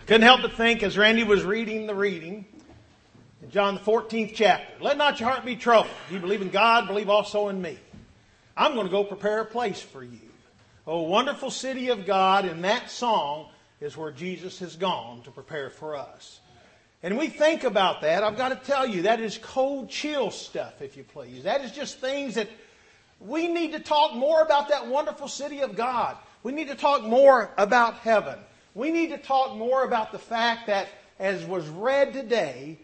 Couldn't help but think as Randy was reading the reading in John the 14th chapter. Let not your heart be troubled. If you believe in God, believe also in me. I'm going to go prepare a place for you. Oh, wonderful city of God, and that song is where Jesus has gone to prepare for us. And we think about that. I've got to tell you, that is cold chill stuff, if you please. That is just things that we need to talk more about, that wonderful city of God. We need to talk more about heaven. We need to talk more about the fact that, as was read today,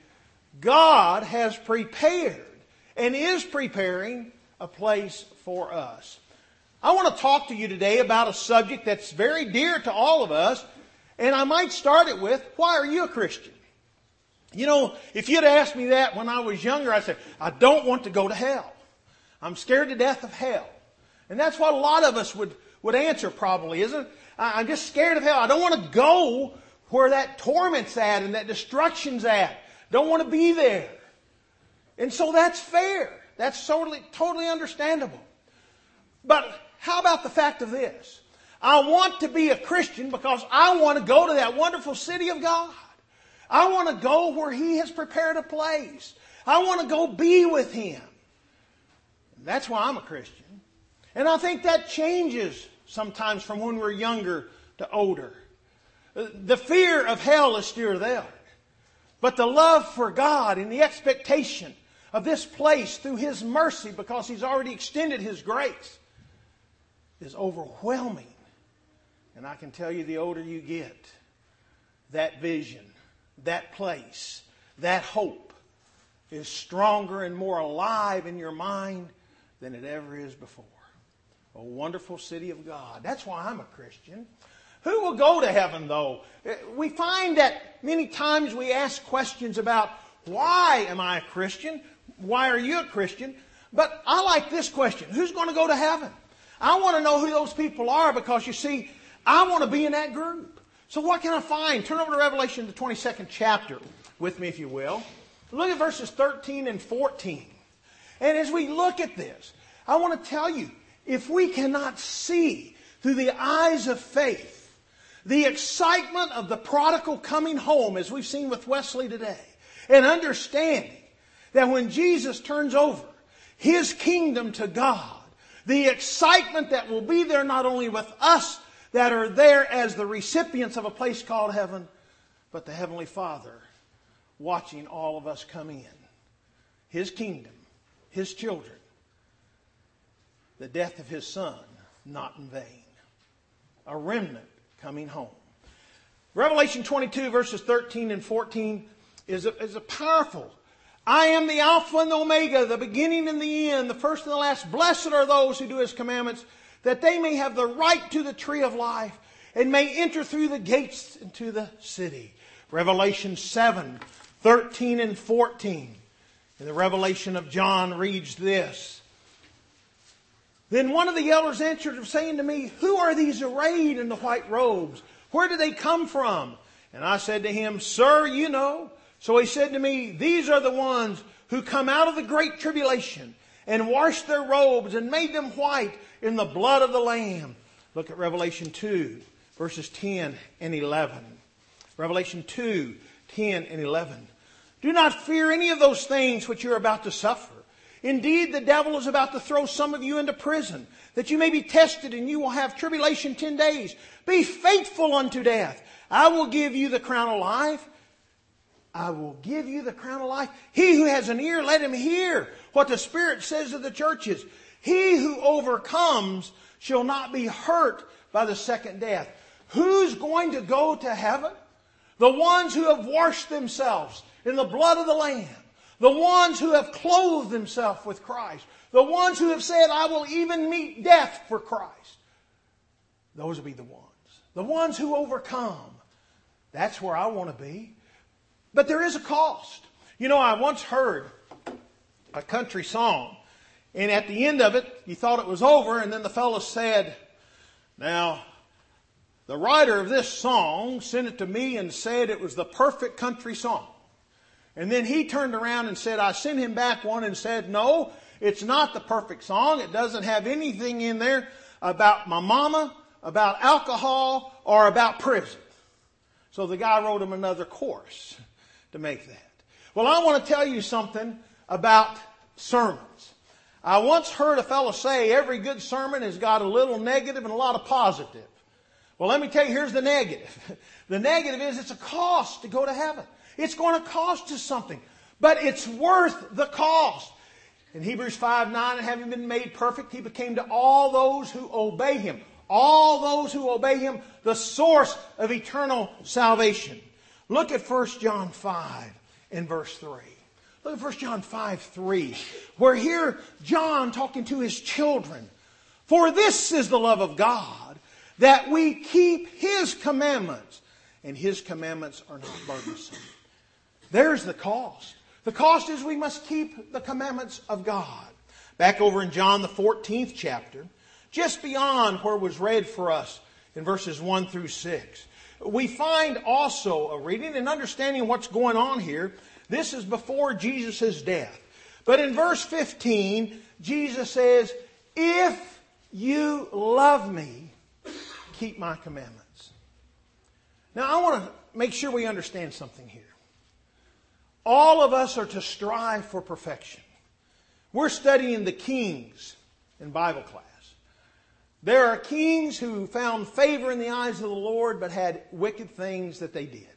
God has prepared and is preparing a place for us. I want to talk to you today about a subject that's very dear to all of us, and I might start it with, why are you a Christian? You know, if you'd asked me that when I was younger, I'd say, I don't want to go to hell. I'm scared to death of hell. And that's what a lot of us would answer probably, isn't it? I'm just scared of hell. I don't want to go where that torment's at and that destruction's at. Don't want to be there. And so that's fair. That's totally understandable. But how about the fact of this? I want to be a Christian because I want to go to that wonderful city of God. I want to go where He has prepared a place. I want to go be with Him. That's why I'm a Christian. And I think that changes sometimes from when we're younger to older. The fear of hell is still there. But the love for God and the expectation of this place through His mercy, because He's already extended His grace, is overwhelming. And I can tell you, the older you get, that vision, that place, that hope is stronger and more alive in your mind than it ever is before. A wonderful city of God. That's why I'm a Christian. Who will go to heaven, though? We find that many times we ask questions about, why am I a Christian? Why are you a Christian? But I like this question. Who's going to go to heaven? I want to know who those people are, because you see, I want to be in that group. So what can I find? Turn over to Revelation, the 22nd chapter with me, if you will. Look at verses 13 and 14. And as we look at this, I want to tell you, if we cannot see through the eyes of faith the excitement of the prodigal coming home, as we've seen with Wesley today, and understanding that when Jesus turns over His kingdom to God, the excitement that will be there not only with us that are there as the recipients of a place called heaven, but the Heavenly Father watching all of us come in. His kingdom, His children. The death of His Son, not in vain. A remnant coming home. Revelation 22 verses 13 and 14 is a powerful. I am the Alpha and the Omega, the beginning and the end, the first and the last. Blessed are those who do His commandments, that they may have the right to the tree of life and may enter through the gates into the city. Revelation 7, 13 and 14. And the revelation of John reads this. Then one of the elders answered, saying to me, who are these arrayed in the white robes? Where do they come from? And I said to him, Sir, you know. So he said to me, these are the ones who come out of the great tribulation and washed their robes and made them white in the blood of the Lamb. Look at Revelation 2, verses 10 and 11. Revelation 2, 10 and 11. Do not fear any of those things which you're about to suffer. Indeed, the devil is about to throw some of you into prison, that you may be tested, and you will have tribulation 10 days. Be faithful unto death. I will give you the crown of life. I will give you the crown of life. He who has an ear, let him hear what the Spirit says to the churches. He who overcomes shall not be hurt by the second death. Who's going to go to heaven? The ones who have washed themselves in the blood of the Lamb. The ones who have clothed themselves with Christ. The ones who have said, I will even meet death for Christ. Those will be the ones. The ones who overcome. That's where I want to be. But there is a cost. You know, I once heard a country song. And at the end of it, you thought it was over. And then the fellow said, now, the writer of this song sent it to me and said it was the perfect country song. And then he turned around and said, I sent him back one and said, no, it's not the perfect song. It doesn't have anything in there about my mama, about alcohol, or about prison. So the guy wrote him another course to make that. Well, I want to tell you something about sermons. I once heard a fellow say every good sermon has got a little negative and a lot of positive. Well, let me tell you, here's the negative. The negative is it's a cost to go to heaven. It's going to cost us something. But it's worth the cost. In Hebrews 5:9, and having been made perfect, He became to all those who obey Him. All those who obey Him, the source of eternal salvation. Look at 1 John 5 and verse 3. Look at 1 John 5:3, where here John talking to his children. For this is the love of God, that we keep His commandments, and His commandments are not burdensome. There's the cost. The cost is we must keep the commandments of God. Back over in John the 14th chapter, just beyond where was read for us in verses 1 through 6, we find also a reading and understanding what's going on here. This is before Jesus' death. But in verse 15, Jesus says, if you love me, keep my commandments. Now I want to make sure we understand something here. All of us are to strive for perfection. We're studying the kings in Bible class. There are kings who found favor in the eyes of the Lord but had wicked things that they did.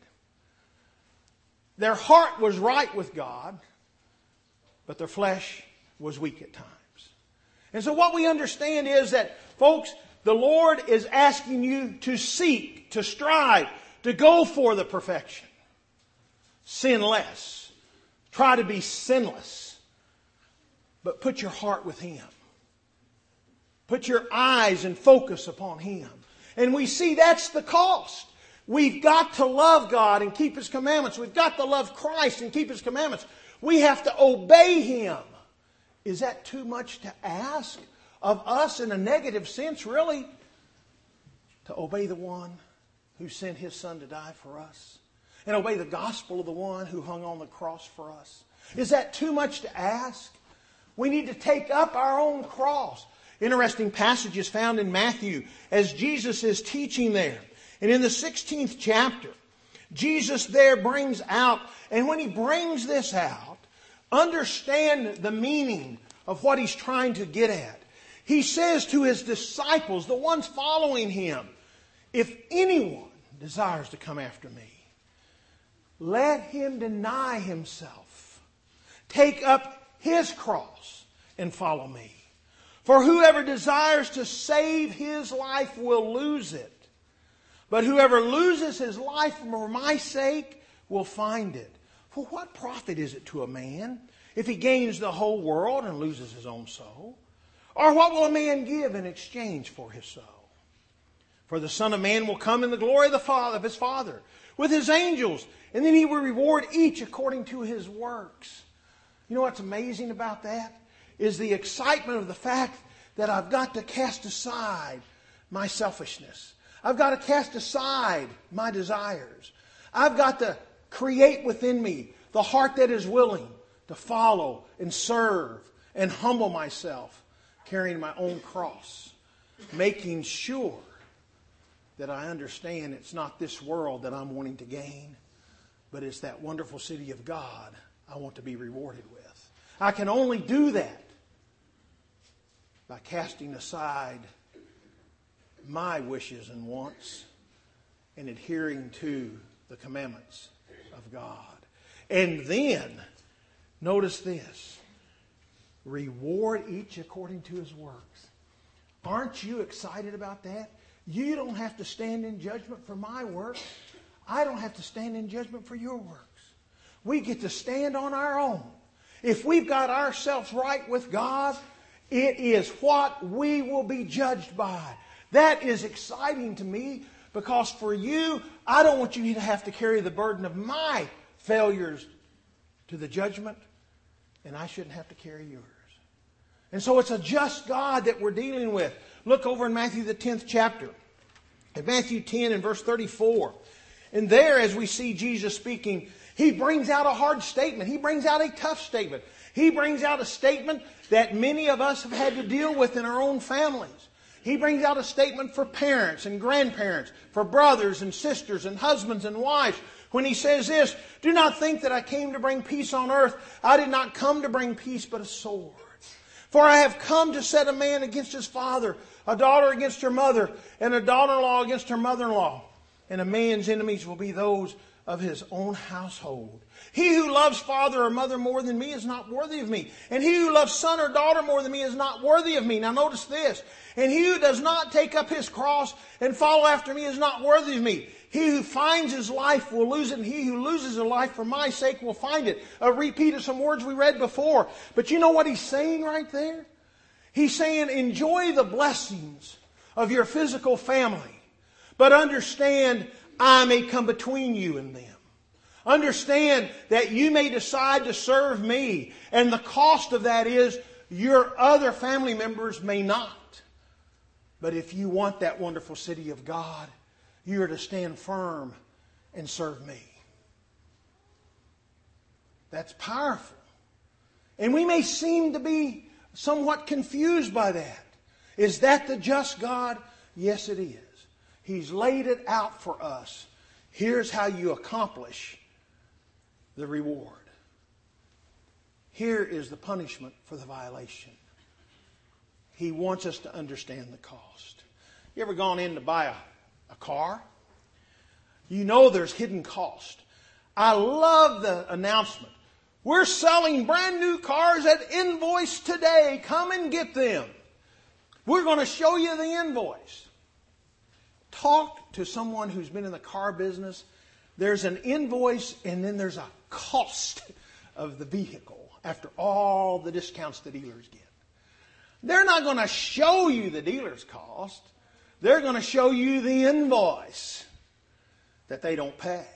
Their heart was right with God, but their flesh was weak at times. And so what we understand is that, folks, the Lord is asking you to seek, to strive, to go for the perfection. Sin less. Try to be sinless. But put your heart with Him. Put your eyes and focus upon Him. And we see that's the cost. We've got to love God and keep His commandments. We've got to love Christ and keep His commandments. We have to obey Him. Is that too much to ask of us in a negative sense, really? To obey the one who sent His Son to die for us? And obey the gospel of the one who hung on the cross for us? Is that too much to ask? We need to take up our own cross. Interesting passages found in Matthew as Jesus is teaching there. And in the 16th chapter, Jesus there brings out, and when He brings this out, understand the meaning of what He's trying to get at. He says to His disciples, the ones following Him, if anyone desires to come after me, let him deny himself, take up his cross, and follow me. For whoever desires to save his life will lose it. But whoever loses his life for my sake will find it. For what profit is it to a man if he gains the whole world and loses his own soul? Or what will a man give in exchange for his soul? For the Son of Man will come in the glory of the Father, of His Father, with His angels, and then He will reward each according to his works. You know what's amazing about that? Is the excitement of the fact that I've got to cast aside my selfishness. I've got to cast aside my desires. I've got to create within me the heart that is willing to follow and serve and humble myself, carrying my own cross, making sure that I understand it's not this world that I'm wanting to gain, but it's that wonderful city of God I want to be rewarded with. I can only do that by casting aside my wishes and wants and adhering to the commandments of God. And then, notice this, reward each according to his works. Aren't you excited about that? You don't have to stand in judgment for my works. I don't have to stand in judgment for your works. We get to stand on our own. If we've got ourselves right with God, it is what we will be judged by. That is exciting to me because for you, I don't want you to have to carry the burden of my failures to the judgment, and I shouldn't have to carry yours. And so it's a just God that we're dealing with. Look over in Matthew the 10th chapter. In Matthew 10 and verse 34. And there, as we see Jesus speaking, He brings out a hard statement. He brings out a tough statement. He brings out a statement that many of us have had to deal with in our own families. He brings out a statement for parents and grandparents, for brothers and sisters and husbands and wives, when he says this, do not think that I came to bring peace on earth. I did not come to bring peace, but a sword. For I have come to set a man against his father, a daughter against her mother, and a daughter-in-law against her mother-in-law. And a man's enemies will be those of his own household. He who loves father or mother more than me is not worthy of me. And he who loves son or daughter more than me is not worthy of me. Now notice this. And he who does not take up his cross and follow after me is not worthy of me. He who finds his life will lose it, and he who loses his life for my sake will find it. A repeat of some words we read before. But you know what he's saying right there? He's saying enjoy the blessings of your physical family, but understand I may come between you and them. Understand that you may decide to serve me, and the cost of that is your other family members may not. But if you want that wonderful city of God, you are to stand firm and serve me. That's powerful. And we may seem to be somewhat confused by that. Is that the just God? Yes, it is. He's laid it out for us. Here's how you accomplish the reward. Here is the punishment for the violation. He wants us to understand the cost. You ever gone in to buy a car? You know there's hidden cost. I love the announcement. We're selling brand new cars at invoice today. Come and get them. We're going to show you the invoice. Talk to someone who's been in the car business. There's an invoice and then there's a cost of the vehicle after all the discounts the dealers get. They're not going to show you the dealer's cost. They're going to show you the invoice that they don't pay.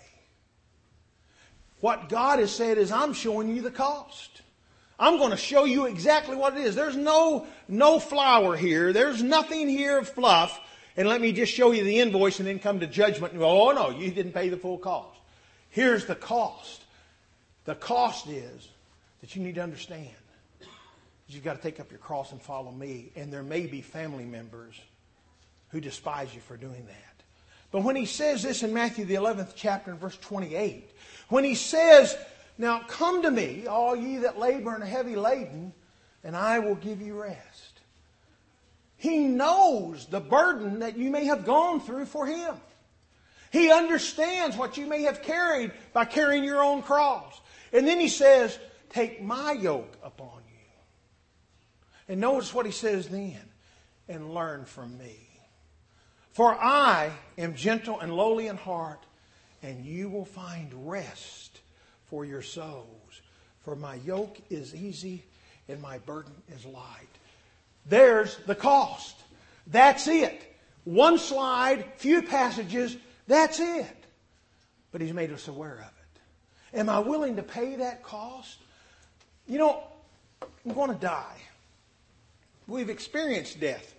What God has said is, I'm showing you the cost. I'm going to show you exactly what it is. There's no flower here. There's nothing here of fluff. And let me just show you the invoice and then come to judgment and go, oh no, you didn't pay the full cost. Here's the cost. The cost is that you need to understand that you've got to take up your cross and follow me. And there may be family members who despise you for doing that. But when he says this in Matthew the 11th chapter and verse 28, when he says, now come to me, all ye that labor and are heavy laden, and I will give you rest. He knows the burden that you may have gone through for him. He understands what you may have carried by carrying your own cross. And then he says, take my yoke upon you. And notice what he says then, and learn from me. For I am gentle and lowly in heart, and you will find rest for your souls. For my yoke is easy and my burden is light. There's the cost. That's it. One slide, few passages, that's it. But he's made us aware of it. Am I willing to pay that cost? You know, I'm going to die. We've experienced death.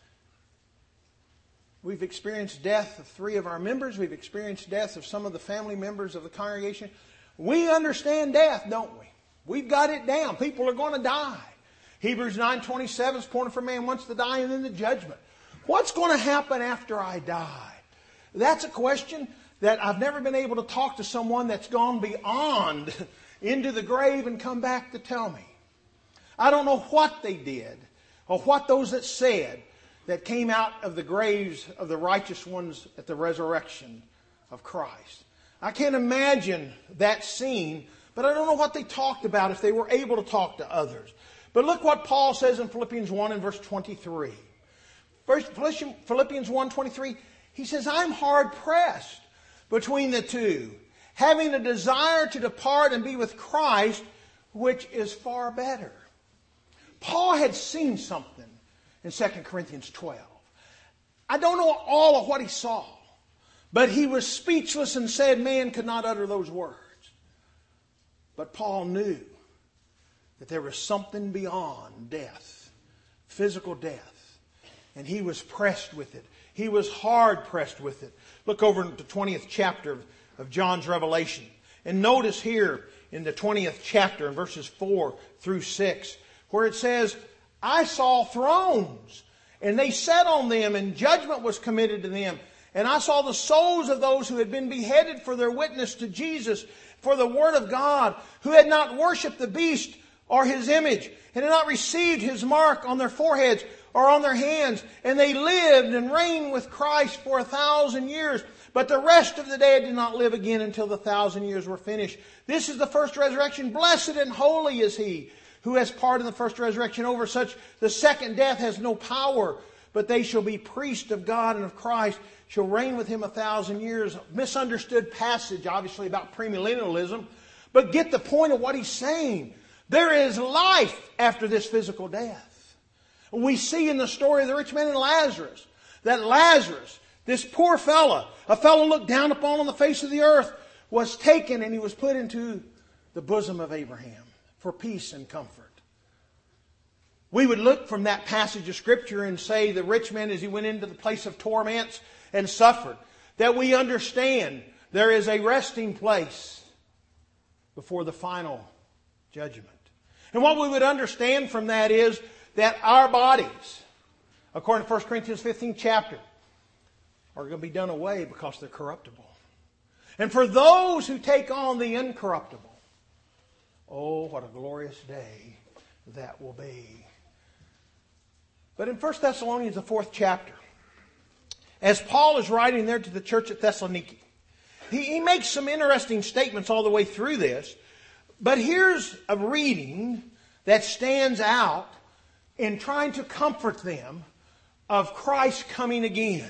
We've experienced death of 3 of our members. We've experienced death of some of the family members of the congregation. We understand death, don't we? We've got it down. People are going to die. Hebrews 9:27 is pointing for man once to die and then the judgment. What's going to happen after I die? That's a question that I've never been able to talk to someone that's gone beyond into the grave and come back to tell me. I don't know what they did or what those that said that came out of the graves of the righteous ones at the resurrection of Christ. I can't imagine that scene, but I don't know what they talked about if they were able to talk to others. But look what Paul says in Philippians 1 and verse 23. Philippians 1:23, he says, I'm hard pressed between the two, having a desire to depart and be with Christ, which is far better. Paul had seen something in 2 Corinthians 12. I don't know all of what he saw, but he was speechless and said man could not utter those words. But Paul knew that there was something beyond death, physical death. And he was pressed with it. He was hard pressed with it. Look over in the 20th chapter of John's Revelation. And notice here in the 20th chapter in verses 4 through 6, where it says, I saw thrones, And they sat on them, and judgment was committed to them. And I saw the souls of those who had been beheaded for their witness to Jesus, for the word of God, who had not worshipped the beast or his image, and had not received his mark on their foreheads or on their hands. And they lived and reigned with Christ for 1,000 years. But the rest of the dead did not live again until the 1,000 years were finished. This is the first resurrection. Blessed and holy is he who has part in the first resurrection. Over such the second death has no power, but they shall be priests of God and of Christ, shall reign with him 1,000 years. Misunderstood passage, obviously, about premillennialism. But get the point of what he's saying. There is life after this physical death. We see in the story of the rich man and Lazarus, that Lazarus, this poor fella, a fellow looked down upon on the face of the earth, was taken and he was put into the bosom of Abraham for peace and comfort. We would look from that passage of Scripture and say the rich man, as he went into the place of torments and suffered, that we understand there is a resting place before the final judgment. And what we would understand from that is that our bodies, according to 1 Corinthians 15 chapter, are going to be done away because they're corruptible. And for those who take on the incorruptible, oh, what a glorious day that will be. But in 1 Thessalonians, the 4th chapter, as Paul is writing there to the church at Thessaloniki, he makes some interesting statements all the way through this. But here's a reading that stands out in trying to comfort them of Christ coming again.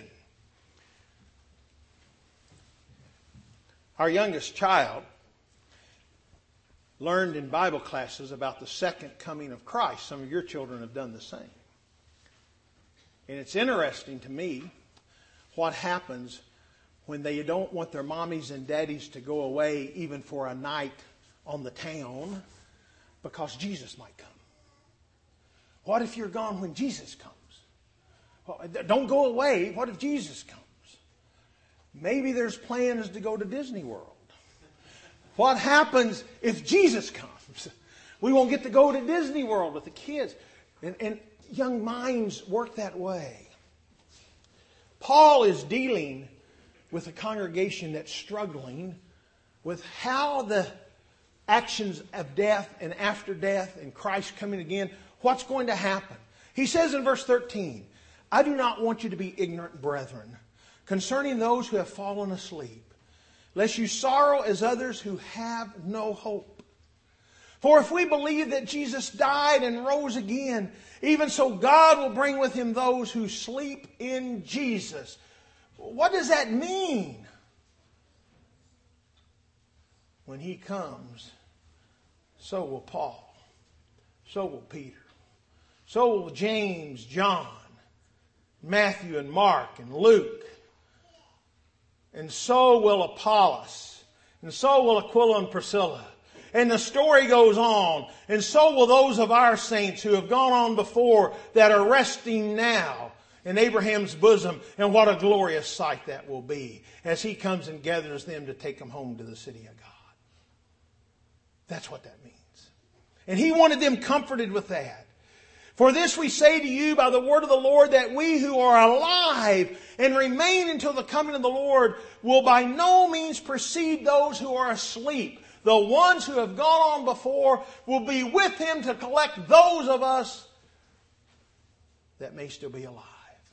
Our youngest child learned in Bible classes about the second coming of Christ. Some of your children have done the same. And it's interesting to me what happens when they don't want their mommies and daddies to go away even for a night on the town because Jesus might come. What if you're gone when Jesus comes? Well, don't go away. What if Jesus comes? Maybe there's plans to go to Disney World. What happens if Jesus comes? We won't get to go to Disney World with the kids. And young minds work that way. Paul is dealing with a congregation that's struggling with how the actions of death and after death and Christ coming again, what's going to happen. He says in verse 13, I do not want you to be ignorant, brethren, concerning those who have fallen asleep, lest you sorrow as others who have no hope. For if we believe that Jesus died and rose again, even so God will bring with him those who sleep in Jesus. What does that mean? When he comes, so will Paul, so will Peter, so will James, John, Matthew and Mark and Luke, and so will Apollos, and so will Aquila and Priscilla. And the story goes on. And so will those of our saints who have gone on before that are resting now in Abraham's bosom. And what a glorious sight that will be as he comes and gathers them to take them home to the city of God. That's what that means. And he wanted them comforted with that. For this we say to you by the word of the Lord, that we who are alive and remain until the coming of the Lord will by no means precede those who are asleep. The ones who have gone on before will be with him to collect those of us that may still be alive.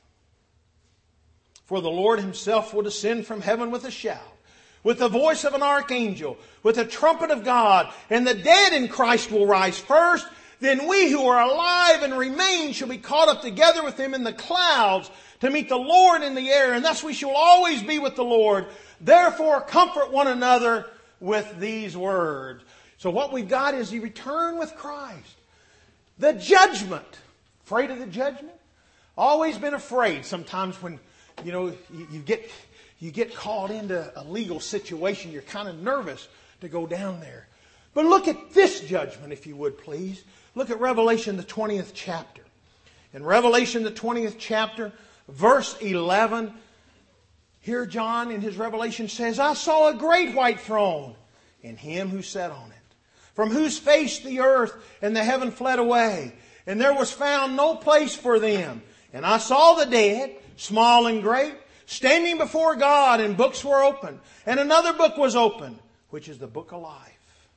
For the Lord himself will descend from heaven with a shout, with the voice of an archangel, with the trumpet of God, and the dead in Christ will rise first. Then we who are alive and remain shall be caught up together with him in the clouds to meet the Lord in the air, and thus we shall always be with the Lord. Therefore comfort one another with these words. So what we've got is the return with Christ. The judgment. Afraid of the judgment? Always been afraid sometimes when, you get called into a legal situation. You're kind of nervous to go down there. But look at this judgment, if you would, please. Look at Revelation, the 20th chapter. In Revelation, the 20th chapter, verse 11, here John in his Revelation says, I saw a great white throne and him who sat on it, from whose face the earth and the heaven fled away, and there was found no place for them. And I saw the dead, small and great, standing before God, and books were opened. And another book was opened, which is the book of life.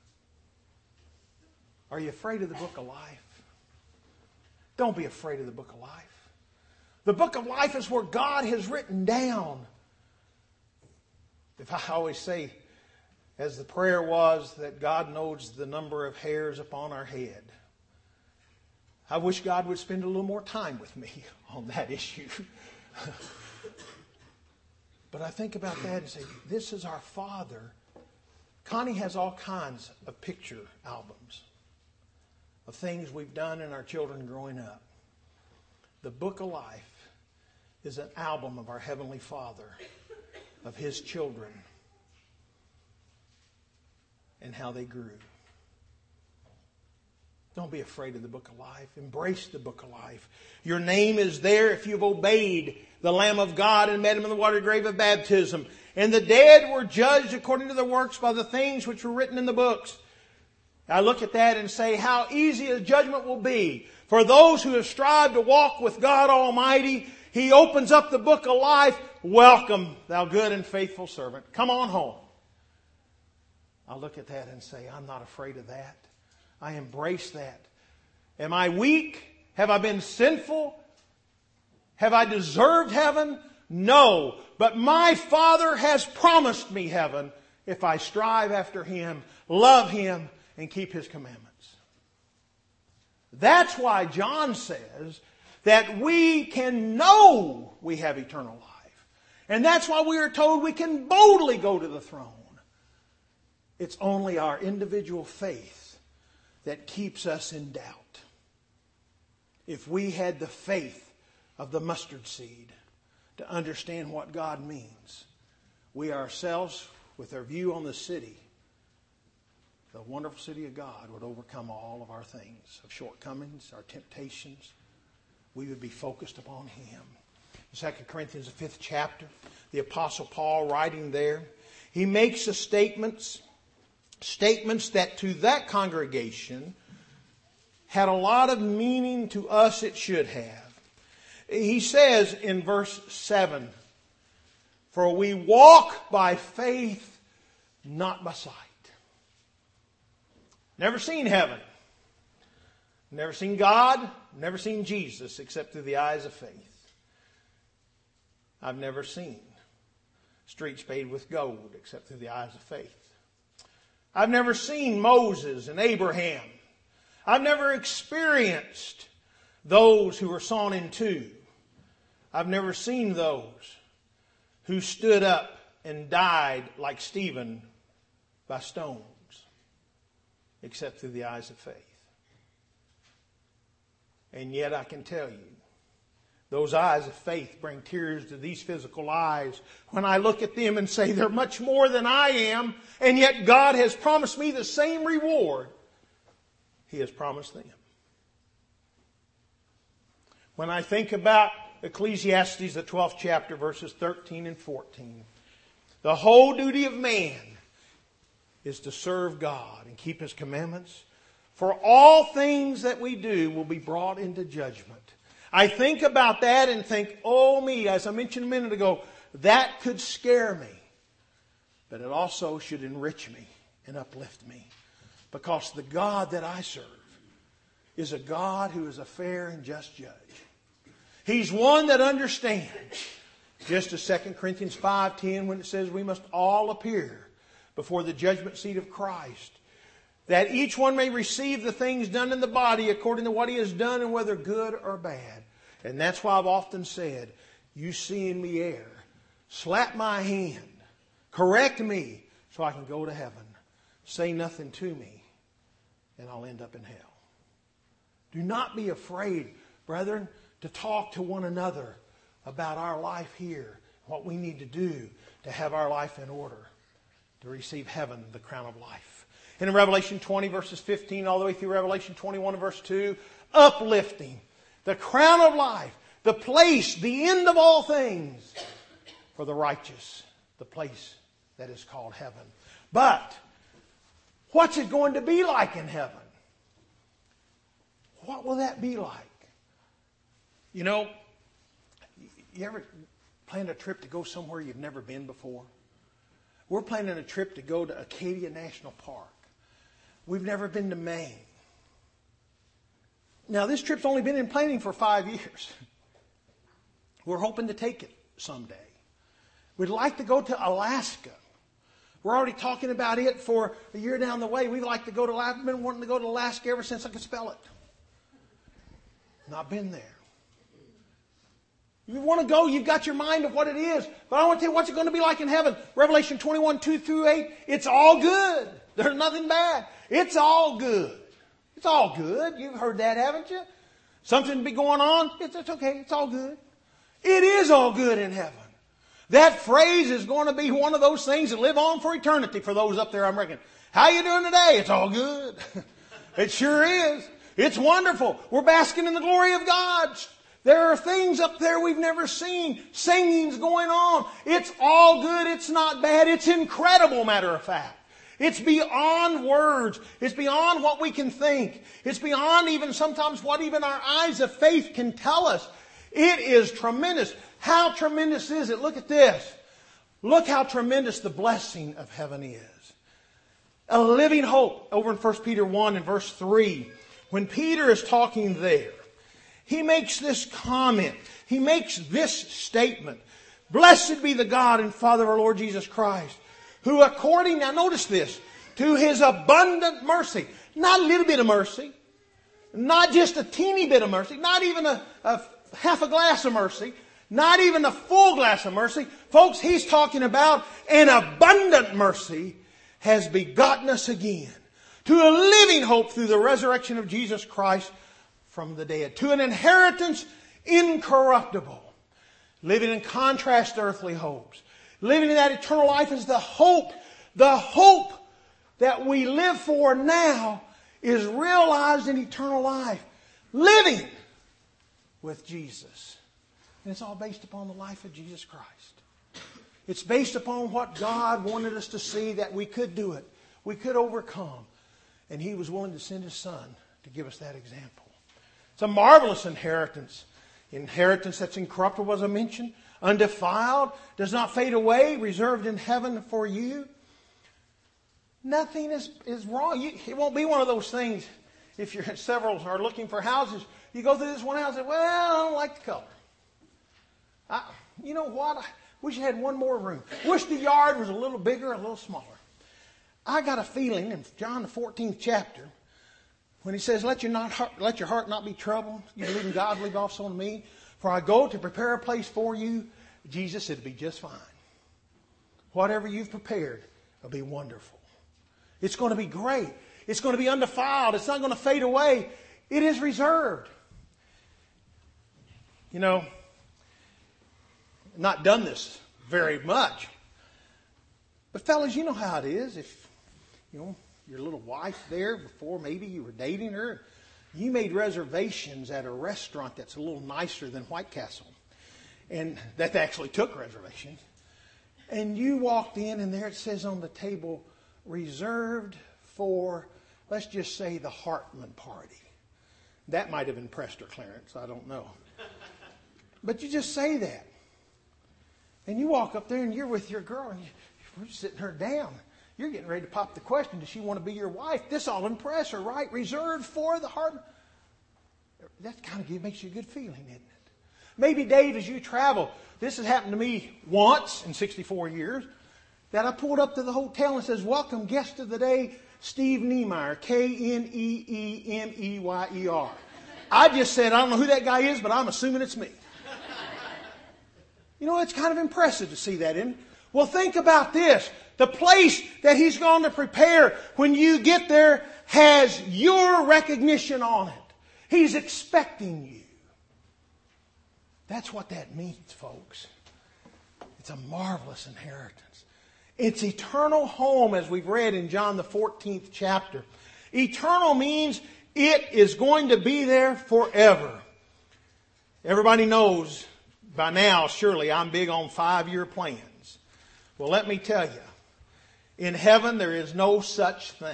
Are you afraid of the book of life? Don't be afraid of the book of life. The book of life is where God has written down. If I always say, as the prayer was, that God knows the number of hairs upon our head. I wish God would spend a little more time with me on that issue. But I think about that and say, this is our Father. Connie has all kinds of picture albums of things we've done in our children growing up. The book of life is an album of our Heavenly Father, of His children, and how they grew. Don't be afraid of the book of life. Embrace the book of life. Your name is there if you've obeyed the Lamb of God and met Him in the watery grave of baptism. And the dead were judged according to their works by the things which were written in the books. I look at that and say how easy a judgment will be for those who have strived to walk with God Almighty. He opens up the book of life. Welcome, thou good and faithful servant. Come on home. I look at that and say, I'm not afraid of that. I embrace that. Am I weak? Have I been sinful? Have I deserved heaven? No. But my Father has promised me heaven if I strive after Him, love Him, and keep His commandments. That's why John says that we can know we have eternal life. And that's why we are told we can boldly go to the throne. It's only our individual faith that keeps us in doubt. If we had the faith of the mustard seed to understand what God means, we ourselves, with our view on the city, the wonderful city of God, would overcome all of our things, of shortcomings, our temptations. We would be focused upon Him. In 2 Corinthians, the 5th chapter, the Apostle Paul writing there, he makes the statements that to that congregation had a lot of meaning. To us it should have. He says in verse 7, for we walk by faith, not by sight. Never seen heaven. Never seen God. Never seen Jesus except through the eyes of faith. I've never seen streets paved with gold except through the eyes of faith. I've never seen Moses and Abraham. I've never experienced those who were sawn in two. I've never seen those who stood up and died like Stephen by stones, except through the eyes of faith. And yet I can tell you, those eyes of faith bring tears to these physical eyes when I look at them and say they're much more than I am, and yet God has promised me the same reward He has promised them. When I think about Ecclesiastes, the 12th chapter, verses 13 and 14, the whole duty of man is to serve God and keep His commandments. For all things that we do will be brought into judgment. I think about that and think, oh me, as I mentioned a minute ago, that could scare me. But it also should enrich me and uplift me. Because the God that I serve is a God who is a fair and just judge. He's one that understands. Just as 2 Corinthians 5:10, when it says we must all appear before the judgment seat of Christ, that each one may receive the things done in the body according to what he has done, and whether good or bad. And that's why I've often said, you see in me err, slap my hand, correct me so I can go to heaven. Say nothing to me and I'll end up in hell. Do not be afraid, brethren, to talk to one another about our life here, what we need to do to have our life in order, to receive heaven, the crown of life. And in Revelation 20, verses 15, all the way through Revelation 21 and verse 2, uplifting, the crown of life, the place, the end of all things for the righteous, the place that is called heaven. But what's it going to be like in heaven? What will that be like? You know, You ever plan a trip to go somewhere you've never been before? We're planning a trip to go to Acadia National Park. We've never been to Maine. Now, this trip's only been in planning for 5 years. We're hoping to take it someday. We'd like to go to Alaska. We're already talking about it for a year down the way. We'd like to go to Alaska. I've been wanting to go to Alaska ever since I could spell it. Not been there. You want to go, you've got your mind of what it is. But I want to tell you what's it going to be like in heaven. Revelation 21, 2 through 8. It's all good. There's nothing bad. It's all good. It's all good. You've heard that, haven't you? Something be going on. It's okay. It's all good. It is all good in heaven. That phrase is going to be one of those things that live on for eternity for those up there, I'm reckoning. How you doing today? It's all good. It sure is. It's wonderful. We're basking in the glory of God. There are things up there we've never seen. Singing's going on. It's all good. It's not bad. It's incredible, matter of fact. It's beyond words. It's beyond what we can think. It's beyond even sometimes what even our eyes of faith can tell us. It is tremendous. How tremendous is it? Look at this. Look how tremendous the blessing of heaven is. A living hope over in 1 Peter 1 and verse 3. When Peter is talking there, he makes this comment. He makes this statement. Blessed be the God and Father of our Lord Jesus Christ, who according, now notice this, to His abundant mercy, not a little bit of mercy, not just a teeny bit of mercy, not even a half a glass of mercy, not even a full glass of mercy. Folks, He's talking about an abundant mercy has begotten us again to a living hope through the resurrection of Jesus Christ from the dead, to an inheritance incorruptible, living in contrast to earthly hopes. Living in that eternal life is the hope. The hope that we live for now is realized in eternal life. Living with Jesus. And it's all based upon the life of Jesus Christ. It's based upon what God wanted us to see, that we could do it. We could overcome. And He was willing to send His Son to give us that example. It's a marvelous inheritance. Inheritance that's incorruptible, as I mentioned. Undefiled. Does not fade away. Reserved in heaven for you. Nothing is wrong. It won't be one of those things. If you're several are looking for houses, you go through this one house and say, well, I don't like the color. You know what? I wish you had one more room. Wish the yard was a little bigger, a little smaller. I got a feeling in John the 14th chapter, when He says, let your heart not be troubled. You believe in God, believe also in me. For I go to prepare a place for you. Jesus said, it'll be just fine. Whatever you've prepared will be wonderful. It's going to be great. It's going to be undefiled. It's not going to fade away. It is reserved. You know, not done this very much. But fellas, you know how it is. If, you know, your little wife there before maybe you were dating her, you made reservations at a restaurant that's a little nicer than White Castle. And that actually took reservations. And you walked in and there it says on the table, reserved for, let's just say, the Hartman party. That might have impressed her, Clarence. I don't know. But you just say that. And you walk up there and you're with your girl and you're sitting her down. You're getting ready to pop the question, does she want to be your wife? This all impress her, right? Reserved for the Hartman. That kind of makes you a good feeling, isn't it? Maybe, Dave, as you travel, this has happened to me once in 64 years, that I pulled up to the hotel and says, welcome, guest of the day, Steve Niemeyer, K-N-E-E-M-E-Y-E-R. I just said, I don't know who that guy is, but I'm assuming it's me. You know, it's kind of impressive to see that, isn't it? Well, think about this. The place that He's going to prepare when you get there has your recognition on it. He's expecting you. That's what that means, folks. It's a marvelous inheritance. It's eternal home, as we've read in John the 14th chapter. Eternal means it is going to be there forever. Everybody knows by now, surely, I'm big on 5-year plans. Well, let me tell you, in heaven there is no such thing.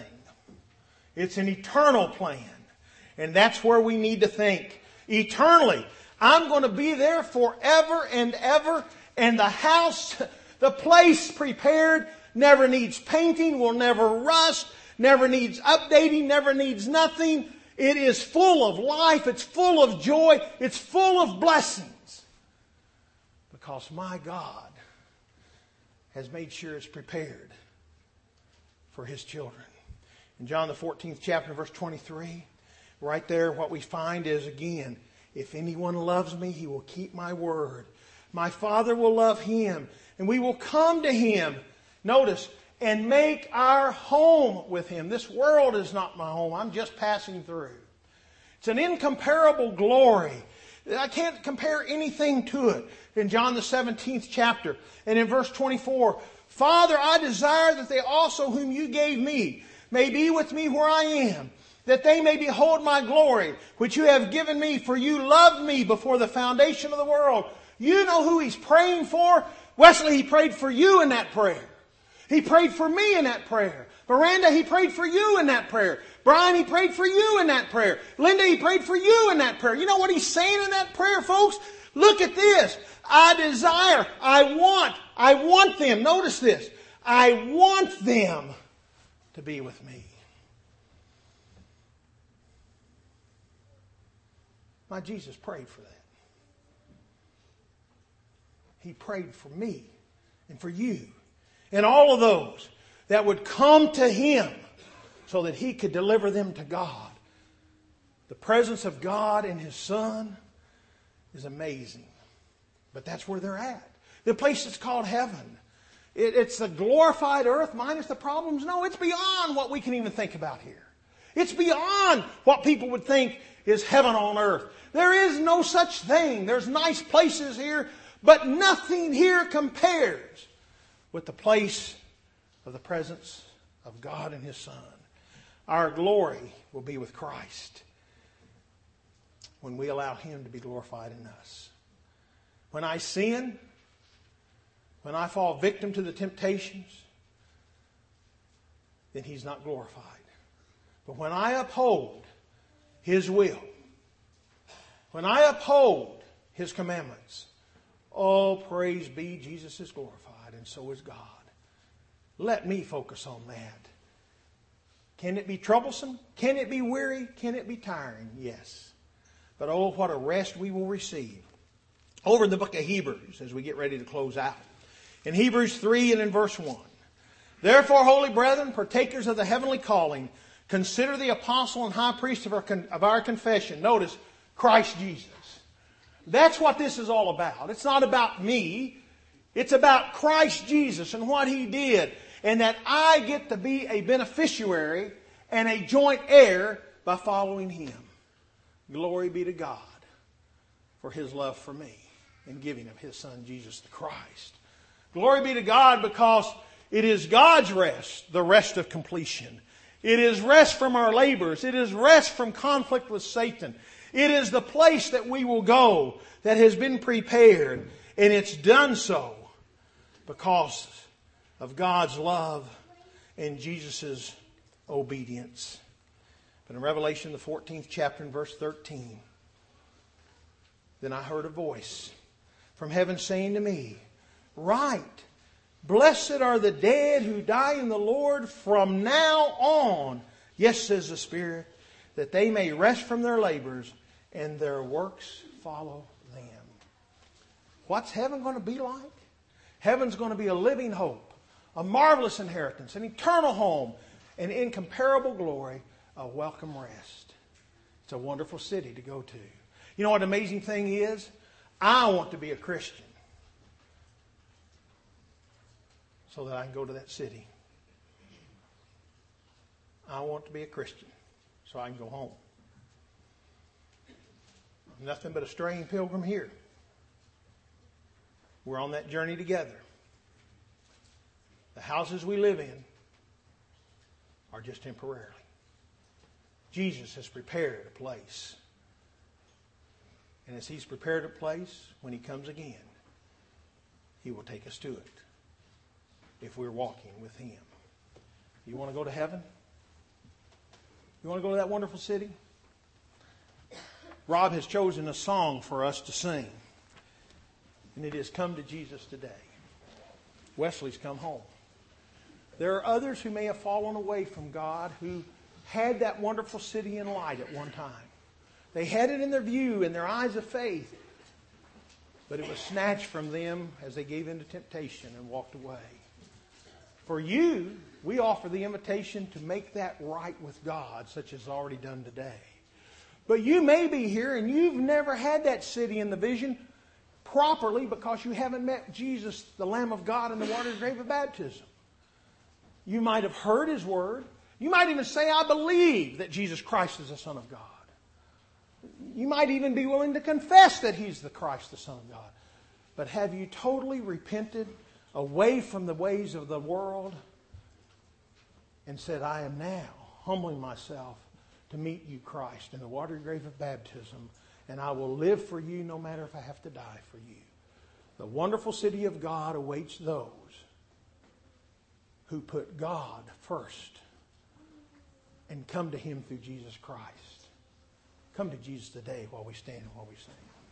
It's an eternal plan. And that's where we need to think. Eternally, I'm going to be there forever and ever. And the house, the place prepared, never needs painting, will never rust, never needs updating, never needs nothing. It is full of life. It's full of joy. It's full of blessings. Because my God has made sure it's prepared for His children. In John the 14th chapter, verse 23, right there what we find is, again, if anyone loves me, he will keep my word. My Father will love him, and we will come to him. Notice, and make our home with him. This world is not my home. I'm just passing through. It's an incomparable glory. I can't compare anything to it. In John the 17th chapter and in verse 24, Father, I desire that they also whom you gave me may be with me where I am, that they may behold my glory, which you have given me, for you loved me before the foundation of the world. You know who he's praying for? Wesley, he prayed for you in that prayer. He prayed for me in that prayer. Miranda, he prayed for you in that prayer. Brian, he prayed for you in that prayer. Linda, he prayed for you in that prayer. You know what he's saying in that prayer, folks? Look at this. I desire, I want them. Notice this. I want them to be with me. My Jesus prayed for that. He prayed for me and for you and all of those that would come to Him so that He could deliver them to God. The presence of God and His Son is amazing. But that's where they're at. The place that's called heaven. It's the glorified earth minus the problems. No, it's beyond what we can even think about here. It's beyond what people would think is heaven on earth. There is no such thing. There's nice places here, but nothing here compares with the place of the presence of God and His Son. Our glory will be with Christ when we allow Him to be glorified in us. When I sin, when I fall victim to the temptations, then He's not glorified. But when I uphold His will, when I uphold His commandments, oh, praise be, Jesus is glorified, and so is God. Let me focus on that. Can it be troublesome? Can it be weary? Can it be tiring? Yes. But oh, what a rest we will receive. Over in the book of Hebrews, as we get ready to close out. In Hebrews 3 and in verse 1. Therefore, holy brethren, partakers of the heavenly calling, consider the apostle and high priest of our confession. Notice, Christ Jesus. That's what this is all about. It's not about me. It's about Christ Jesus and what He did. And that I get to be a beneficiary and a joint heir by following Him. Glory be to God for His love for me and giving of His Son Jesus the Christ. Glory be to God because it is God's rest, the rest of completion. It is rest from our labors. It is rest from conflict with Satan. It is the place that we will go that has been prepared. And it's done so because of God's love and Jesus' obedience. But in Revelation, the 14th chapter and verse 13, then I heard a voice from heaven saying to me, Write, blessed are the dead who die in the Lord from now on. Yes, says the Spirit, that they may rest from their labors and their works follow them. What's heaven going to be like? Heaven's going to be a living hope, a marvelous inheritance, an eternal home, an incomparable glory, a welcome rest. It's a wonderful city to go to. You know what the amazing thing is? I want to be a Christian so that I can go to that city. I want to be a Christian so I can go home. I'm nothing but a straying pilgrim here. We're on that journey together. The houses we live in are just temporarily. Jesus has prepared a place. And as He's prepared a place, when He comes again, He will take us to it if we're walking with Him. You want to go to heaven? You want to go to that wonderful city? Rob has chosen a song for us to sing. And it is Come to Jesus Today. Wesley's come home. There are others who may have fallen away from God who had that wonderful city in light at one time. They had it in their view, in their eyes of faith. But it was snatched from them as they gave in to temptation and walked away. For you, we offer the invitation to make that right with God, such as already done today. But you may be here and you've never had that city in the vision properly because you haven't met Jesus, the Lamb of God, in the water's grave of baptism. You might have heard His word. You might even say, I believe that Jesus Christ is the Son of God. You might even be willing to confess that He's the Christ, the Son of God. But have you totally repented away from the ways of the world and said, I am now humbling myself to meet you, Christ, in the watery grave of baptism, and I will live for you no matter if I have to die for you. The wonderful city of God awaits those who put God first and come to Him through Jesus Christ. Come to Jesus today while we stand and while we sing.